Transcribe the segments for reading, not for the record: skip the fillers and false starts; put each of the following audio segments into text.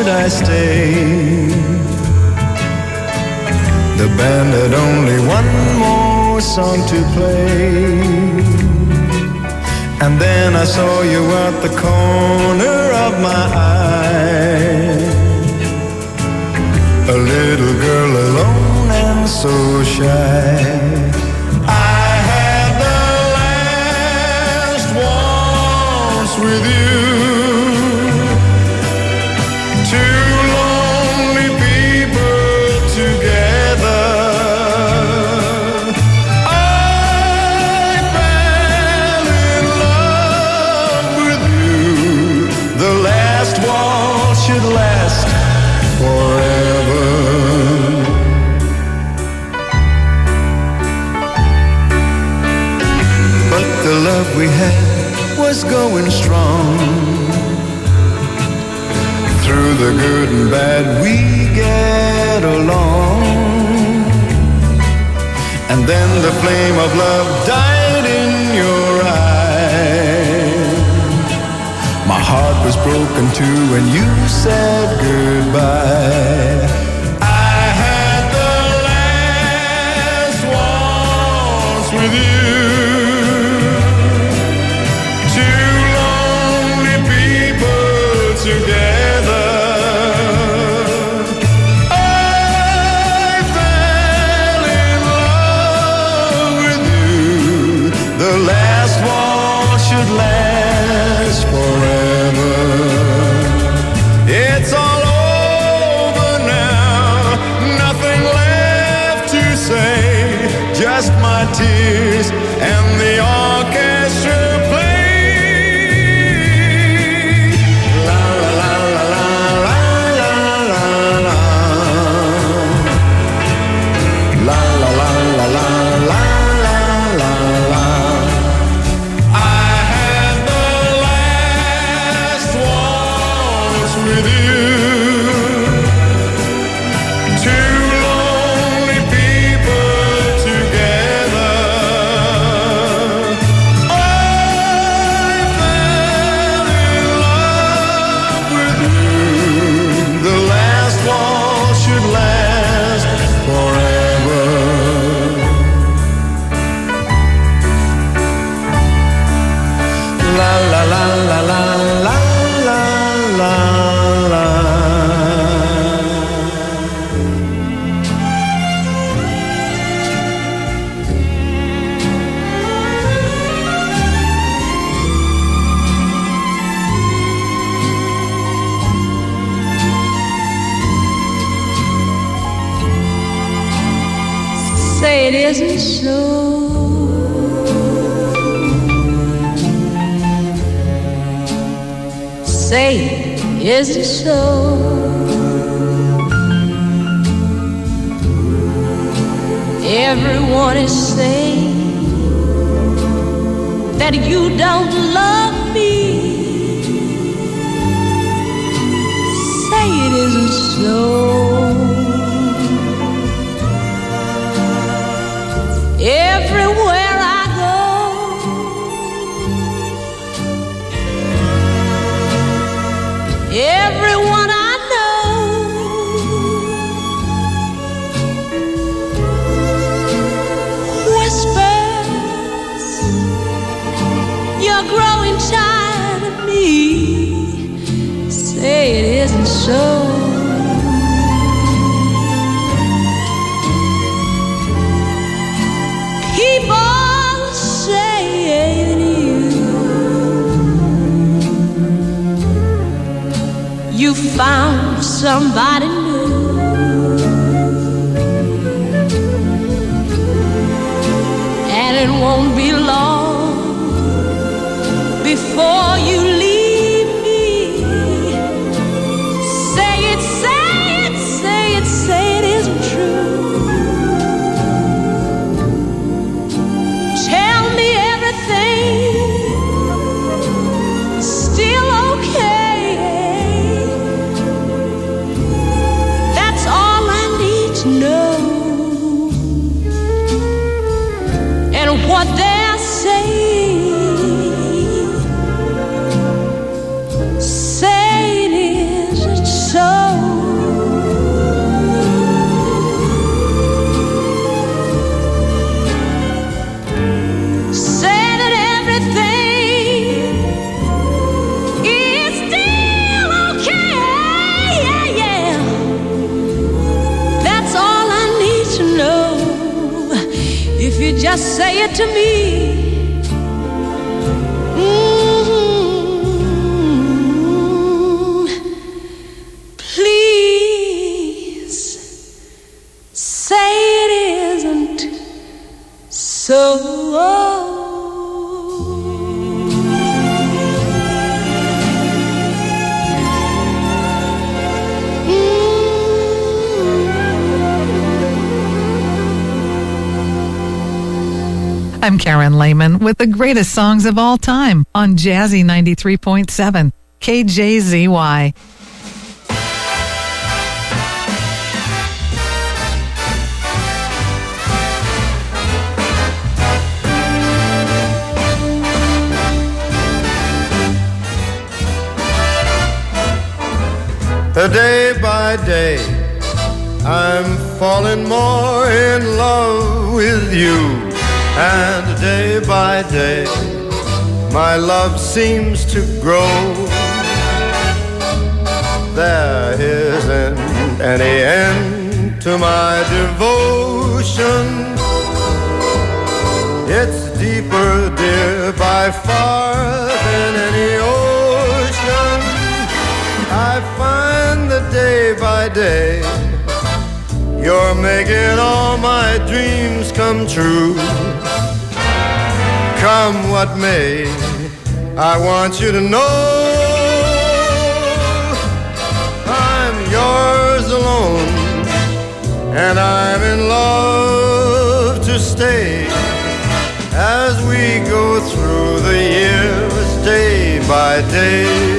should I stay? The band had only one more song to play, and then I saw you at the corner of my eye, a little girl alone and so shy. I had the last waltz with you. We had was going strong. Through the good and bad we get along. And then the flame of love died in your eyes. My heart was broken too when you said goodbye. I had the last waltz with you. Together, I fell in love with you. The last waltz should last forever. It's all over now, nothing left to say, just my tears and the orchestra play. It isn't so. Say it isn't so. Everyone is saying that you don't love me. Say it isn't so. Everywhere I go, everyone I know whispers, you're growing tired of me. Say it isn't so. Keep on saying you found somebody new, and it won't be long before you leave me. Say it, say it, say it, say it isn't true. Still okay. That's all I need to know. And what they're saying say it to me. Please say it isn't so. I'm Karen Lehman with the greatest songs of all time on Jazzy 93.7 KJZY. Day by day, I'm falling more in love with you. And day by day, my love seems to grow. There isn't any end to my devotion. It's deeper, dear, by far than any ocean. I find that day by day, you're making all my dreams come true. Come what may, I want you to know I'm yours alone, and I'm in love to stay as we go through the years day by day.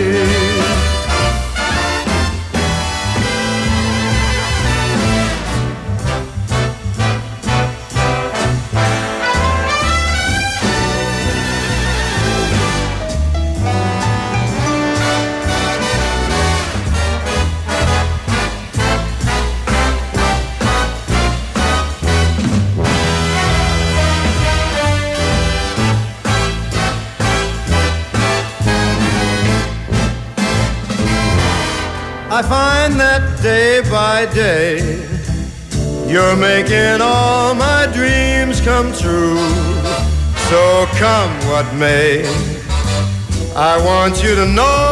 I find that day by day, you're making all my dreams come true. So come what may, I want you to know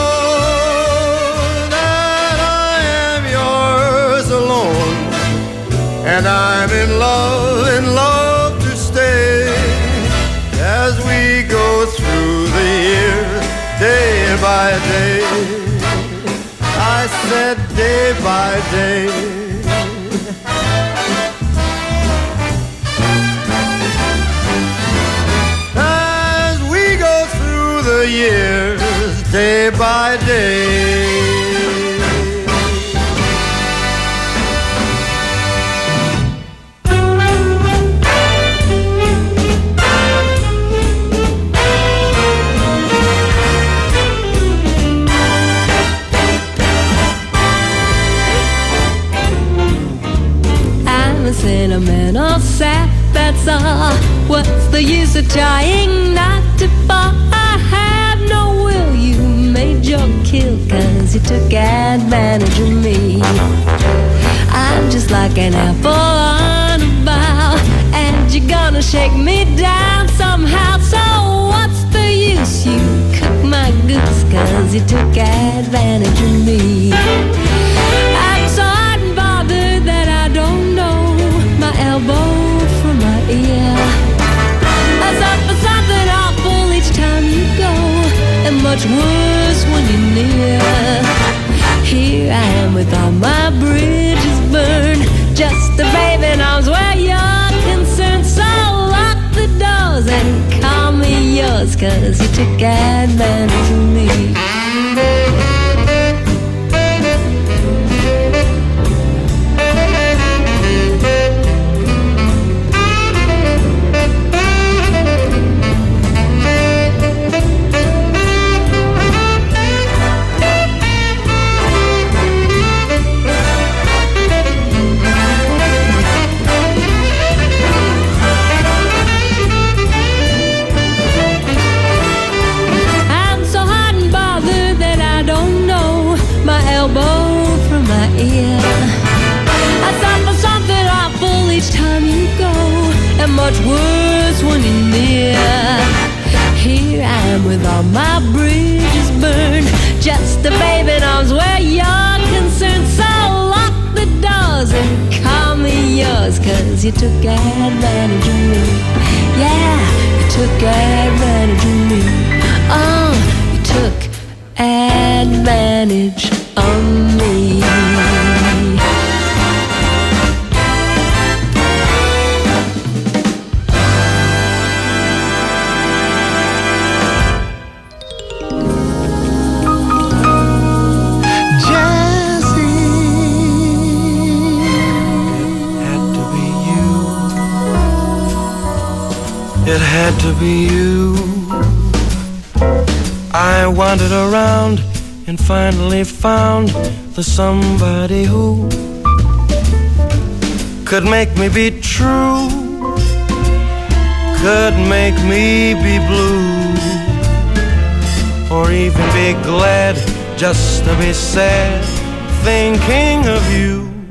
that I am yours alone, and I'm in love to stay as we go through the years day by day. I said day by day. As we go through the years day by day. Sentimental sap, that's all. What's the use of trying not to fall? I have no will, you made your kill, 'cause you took advantage of me. I'm just like an apple on a bough, and you're gonna shake me down somehow. So what's the use? You cook my goose, 'cause you took advantage of me. I'm so hot and bothered that I don't know my elbow from my ear. I suffer something awful each time you go, and much worse when you're near. Here I am with all my bridges burned, just a baby in arms where you're concerned. So lock the doors and call me yours, 'cause you took advantage of me. I'm so hot and bothered that I don't a baby in arms where you're concerned. So lock the doors and call me yours, 'cause you took advantage of me. Yeah, you took advantage of me. Oh, you took advantage of me. It had to be you. I wandered around and finally found the somebody who could make me be true, could make me be blue, or even be glad just to be sad, thinking of you.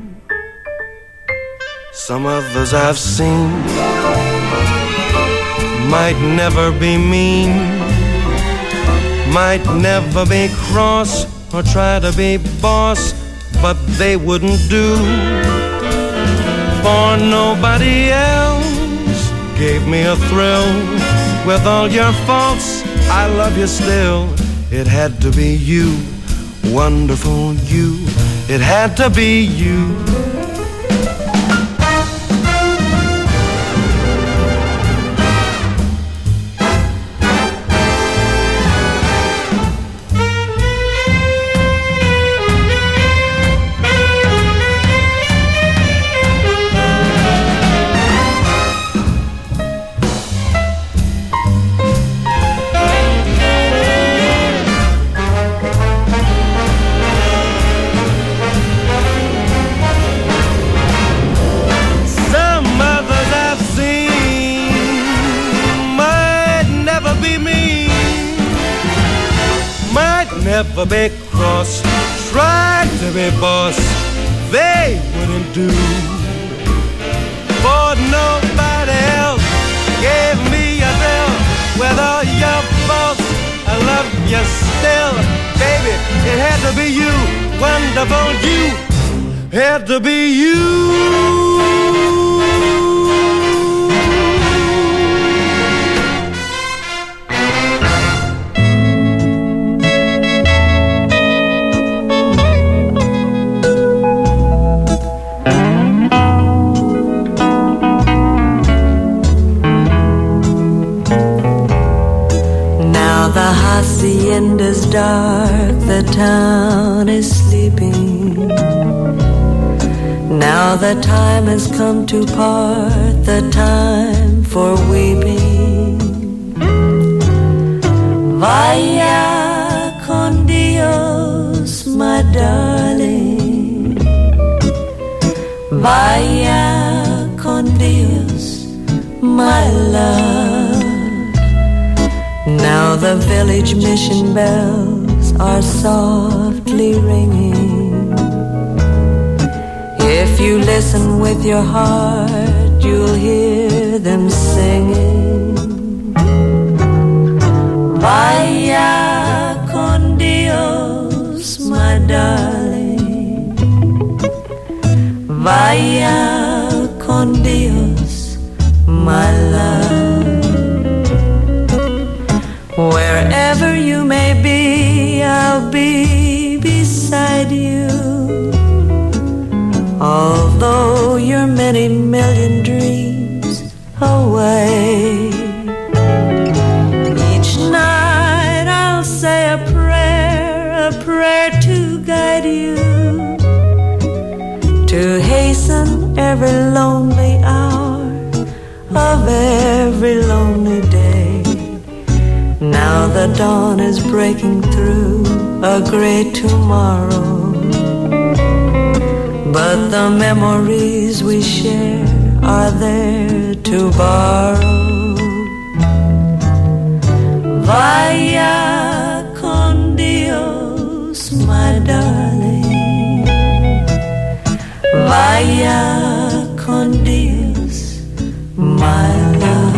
Some others I've seen might never be mean, might never be cross or try to be boss, but they wouldn't do. For nobody else gave me a thrill. With all your faults, I love you still. It had to be you, wonderful you. It had to be you. Never be cross, tried to be boss, they wouldn't do. For nobody else gave me a thrill. With all your faults, I love you still. Baby, it had to be you, wonderful you. Had to be you. The hacienda's dark, the town is sleeping. Now the time has come to part, the time for weeping. Vaya con Dios, my darling. Vaya con Dios, my love. Now the village mission bells are softly ringing. If you listen with your heart, you'll hear them singing. Vaya con Dios, my darling. Vaya con Dios, my love. Wherever you may be, I'll be beside you. Although you're many million dreams away, each night I'll say a prayer to guide you, to hasten every lonely hour of every lonely day. Now the dawn is breaking through a great tomorrow, but the memories we share are there to borrow. Vaya con Dios, my darling. Vaya con Dios, my love.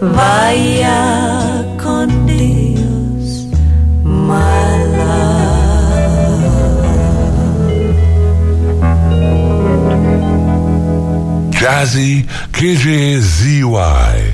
Vaya con Dios, my love. Jazzy KJZY.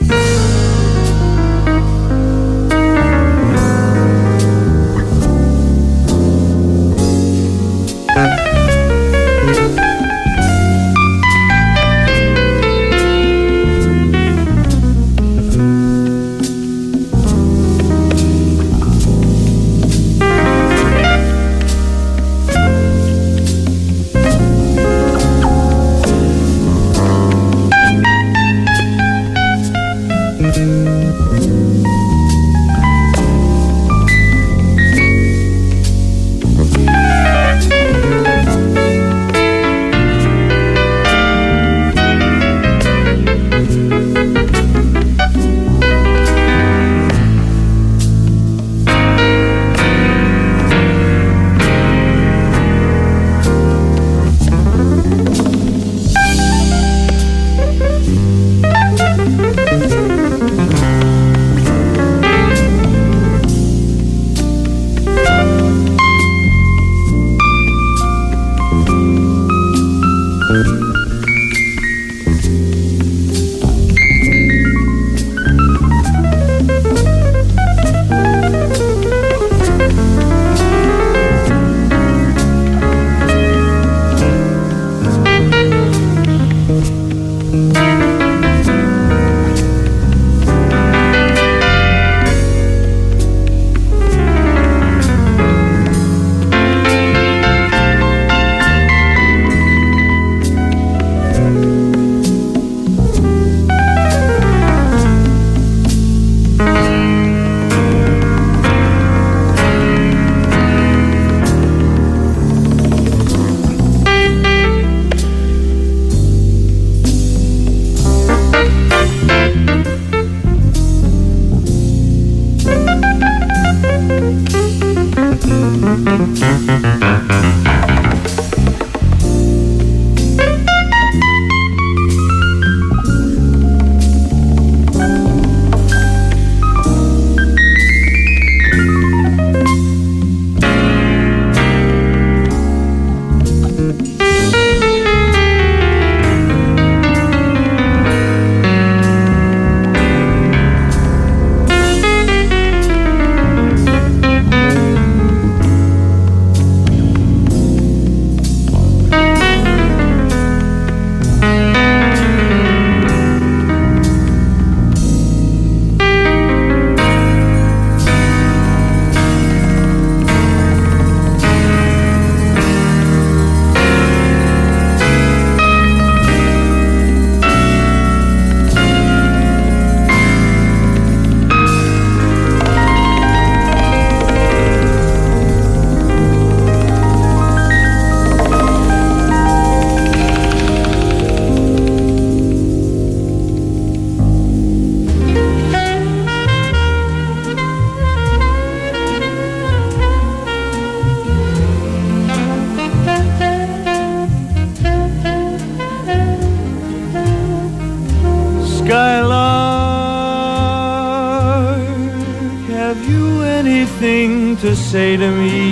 To say to me,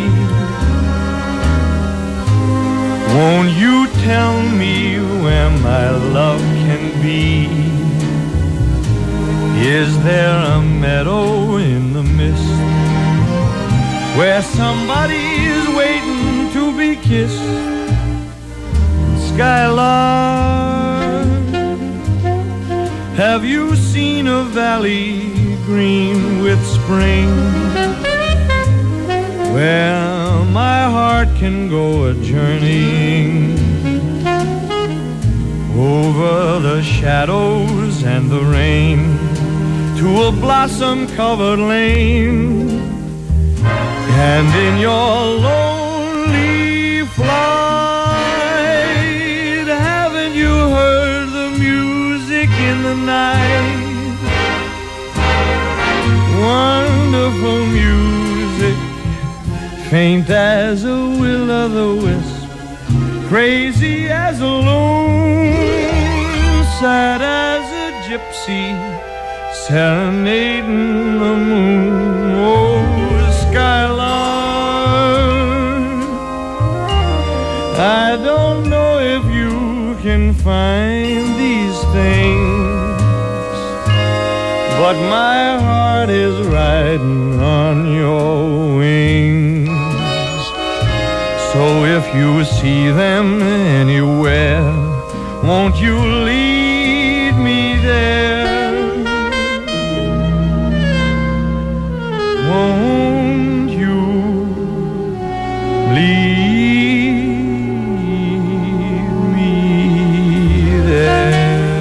won't you tell me where my love can be? Is there a meadow in the mist where somebody is waiting to be kissed? Skylark, have you seen a valley green with spring, where my heart can go a-journeying over the shadows and the rain to a blossom-covered lane? And in your lonely flight, haven't you heard the music in the night? Wonderful music, faint as a will-o'-the-wisp, crazy as a loon, sad as a gypsy, serenading the moon, oh skylark. I don't know if you can find these things, but my heart is riding on your wings. So if you see them anywhere, won't you lead me there? Won't you lead me there?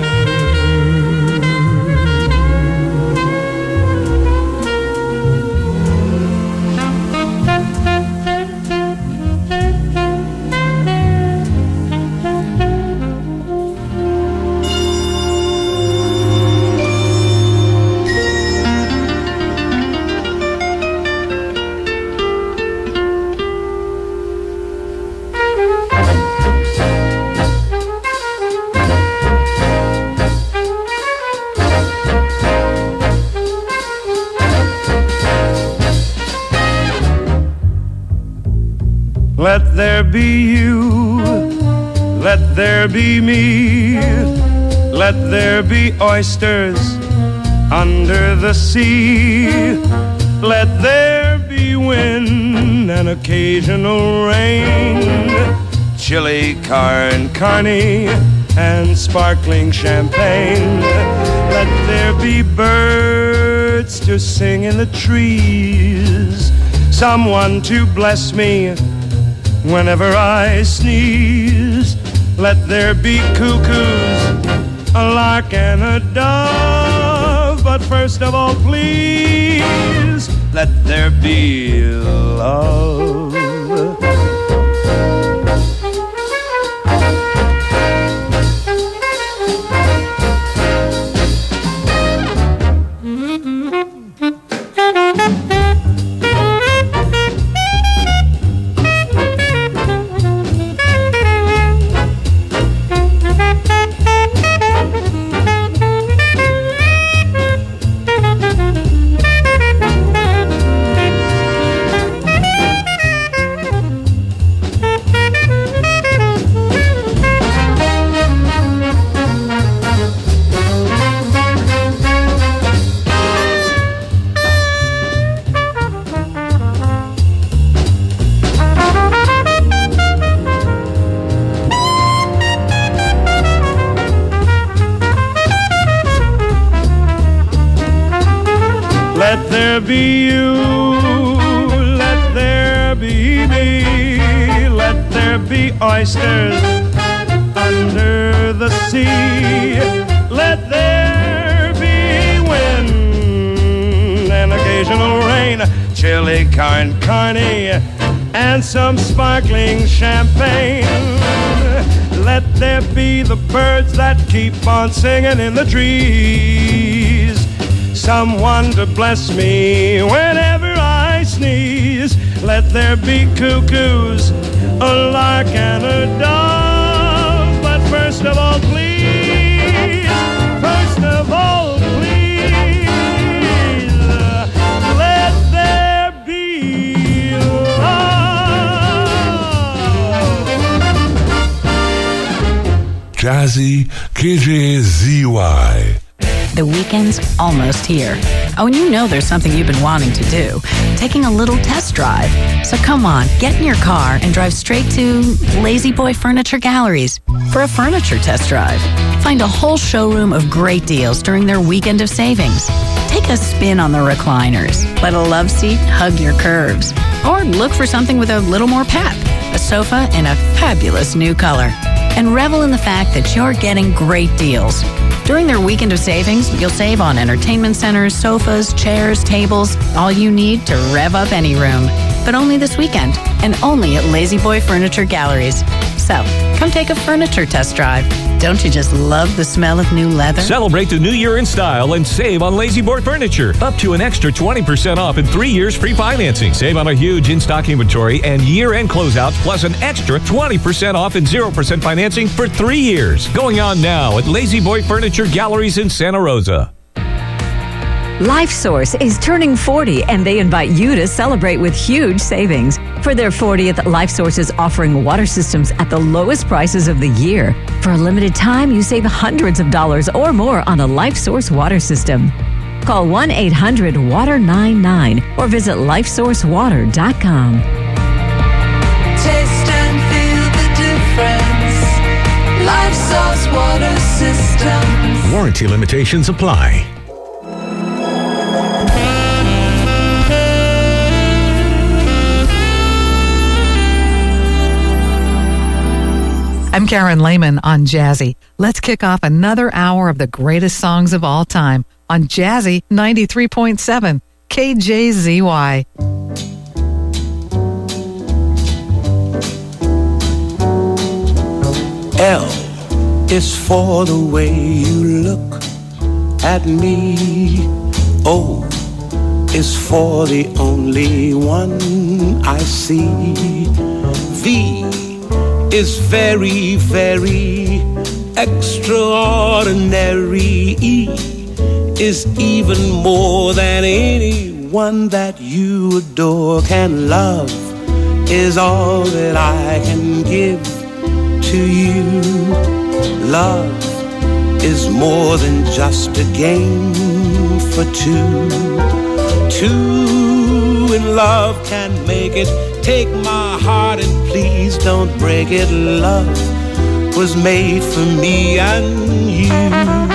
Let there be you, let there be me, let there be oysters under the sea, let there be wind and occasional rain, chili con carne and sparkling champagne. Let there be birds to sing in the trees, someone to bless me whenever I sneeze. Let there be cuckoos, a lark and a dove, but first of all, please, let there be love. Let there be you, let there be me, let there be oysters under the sea, let there be wind and occasional rain, chili con carne and some sparkling champagne. Let there be the birds that keep on singing in the trees, someone to bless me whenever I sneeze. Let there be cuckoos, a lark and a dove, but first of all, please, first of all, please, let there be love. Jazzy KJZY. The weekend's almost here. Oh, and you know there's something you've been wanting to do. Taking a little test drive. So come on, get in your car and drive straight to Lazy Boy Furniture Galleries for a furniture test drive. Find a whole showroom of great deals during their weekend of savings. Take a spin on the recliners. Let a love seat hug your curves. Or look for something with a little more pep. A sofa in a fabulous new color. And revel in the fact that you're getting great deals. During their weekend of savings, you'll save on entertainment centers, sofas, chairs, tables, all you need to rev up any room. But only this weekend, and only at Lazy Boy Furniture Galleries. So, come take a furniture test drive. Don't you just love the smell of new leather? Celebrate the new year in style and save on Lazy Boy Furniture. Up to an extra 20% off and 3 years free financing. Save on a huge in-stock inventory and year-end closeouts, plus an extra 20% off and 0% financing for 3 years. Going on now at Lazy Boy Furniture Galleries in Santa Rosa. LifeSource is turning 40 and they invite you to celebrate with huge savings. For their 40th, LifeSource is offering water systems at the lowest prices of the year. For a limited time, you save hundreds of dollars or more on a LifeSource water system. Call 1-800-WATER-99 or visit lifesourcewater.com. Taste and feel the difference. LifeSource water systems. Warranty limitations apply. I'm Karen Lehman on Jazzy. Let's kick off another hour of the greatest songs of all time on Jazzy 93.7 KJZY. L is for the way you look at me. O is for the only one I see. V is very, very extraordinary. E is even more than anyone that you adore can love, is all that I can give to you. Love is more than just a game for two. Two in love can make it. Take my heart and please don't break it. Love was made for me and you.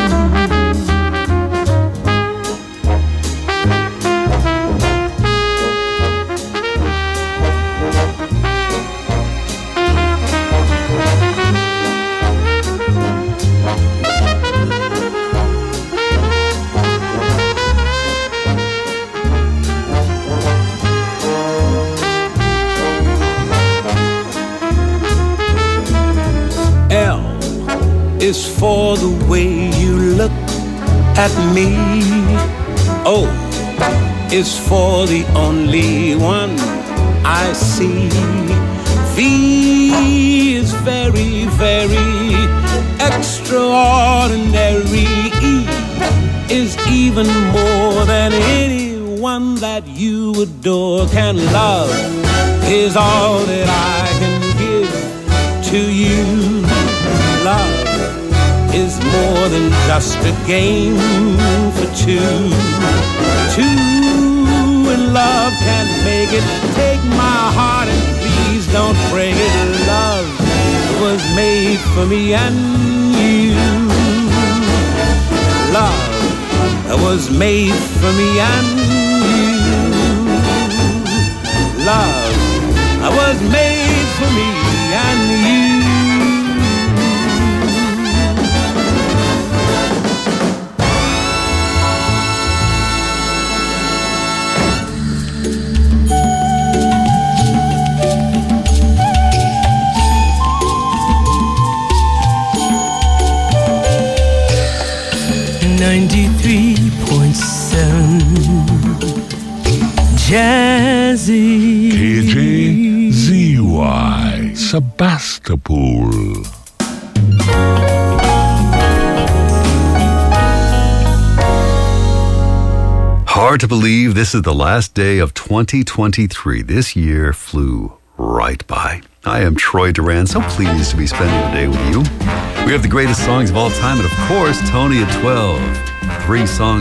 Is for the way you look at me. O is for the only one I see. V is very, very extraordinary. E is even more than anyone that you adore can love, is all that I can give to you. Love is more than just a game for two. Two in love can make it. Take my heart and please don't break it. Love was made for me and you. Love was made for me and you. Love was made for me and you. Jazzy KJZY Sebastopol. Hard to believe this is the last day of 2023. This year flew right by. I am Troy Duran, so pleased to be spending the day with you. We have the greatest songs of all time, and of course, Tony at 12. 3 songs